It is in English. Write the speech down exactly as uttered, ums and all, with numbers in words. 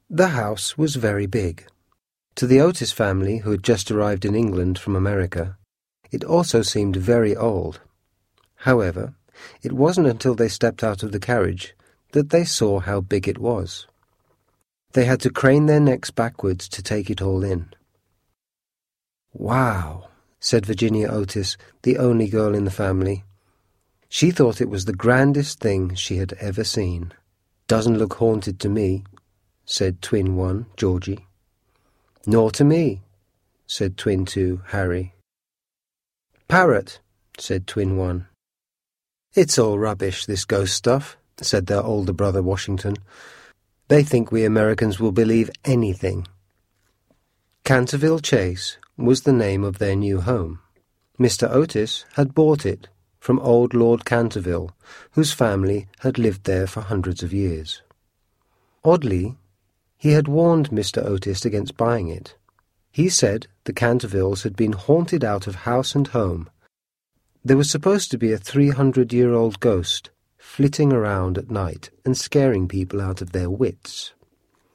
The house was very big. To the Otis family, who had just arrived in England from America, it also seemed very old. However, it wasn't until they stepped out of the carriage that they saw how big it was. They had to crane their necks backwards to take it all in. "Wow," said Virginia Otis, the only girl in the family. She thought it was the grandest thing she had ever seen. "Doesn't look haunted to me," said twin one, Georgie. "Nor to me," said twin two, Harry. "Parrot," said twin one. "It's all rubbish, this ghost stuff," said their older brother, Washington. "They think we Americans will believe anything." Canterville Chase was the name of their new home. Mister Otis had bought it from old Lord Canterville, whose family had lived there for hundreds of years. Oddly, he had warned Mister Otis against buying it. He said the Cantervilles had been haunted out of house and home. There was supposed to be a three-hundred-year-old ghost flitting around at night and scaring people out of their wits.